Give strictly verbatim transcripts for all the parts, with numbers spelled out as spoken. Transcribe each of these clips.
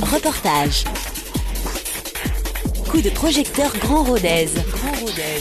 Reportage. Coup de projecteur Grand Rodez. Grand Rodez.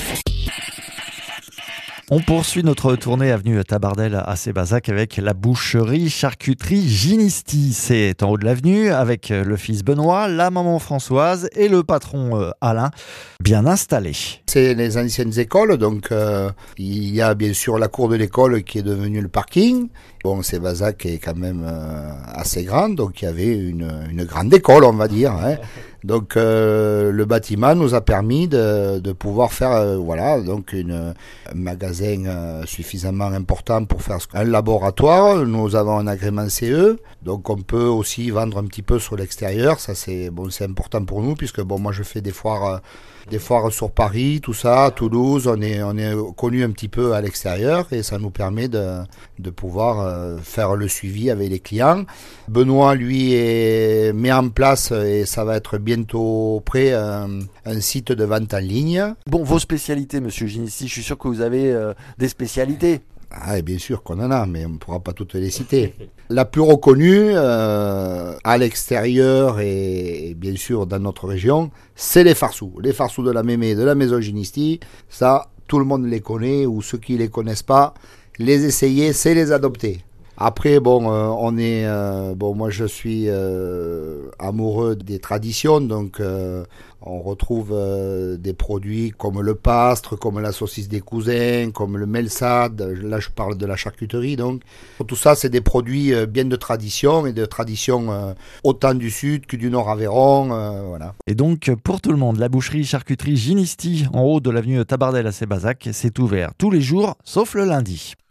On poursuit notre tournée avenue Tabardel à Sébazac avec la boucherie charcuterie Ginisti. C'est en haut de l'avenue avec le fils Benoît, la maman Françoise et le patron euh, Alain, bien installés. C'est les anciennes écoles, donc euh, il y a bien sûr la cour de l'école qui est devenue le parking. Bon, Sébazac est quand même euh, assez grande, donc il y avait une, une grande école, on va dire. Hein. Donc euh, le bâtiment nous a permis de, de pouvoir faire euh, voilà donc une, un magasin euh, suffisamment important pour faire un laboratoire. Nous avons un agrément C E, donc on peut aussi vendre un petit peu sur l'extérieur. Ça c'est bon, c'est important pour nous puisque bon moi je fais des foires euh, des foires sur Paris, tout ça, à Toulouse. On est on est connu un petit peu à l'extérieur et ça nous permet de de pouvoir euh, faire le suivi avec les clients. Benoît lui est, met en place et ça va être bientôt prêt un, un site de vente en ligne. Bon, vos spécialités, monsieur Ginisti, je suis sûr que vous avez euh, des spécialités. Ah, et bien sûr qu'on en a, mais on ne pourra pas toutes les citer. La plus reconnue euh, à l'extérieur et, et bien sûr dans notre région, c'est les farsous. Les farsous de la Mémé, de la maison Ginisti, ça, tout le monde les connaît, ou ceux qui ne les connaissent pas, les essayer, c'est les adopter. Après, bon, euh, on est, euh, bon, moi je suis euh, amoureux des traditions, donc euh, on retrouve euh, des produits comme le pastre, comme la saucisse des cousins, comme le melsade. Là, je parle de la charcuterie, donc tout ça, c'est des produits euh, bien de tradition et de tradition euh, autant du sud que du nord Aveyron, euh, voilà. Et donc, pour tout le monde, la boucherie charcuterie Ginisti en haut de l'avenue Tabardel à Sébazac, c'est ouvert tous les jours, sauf le lundi.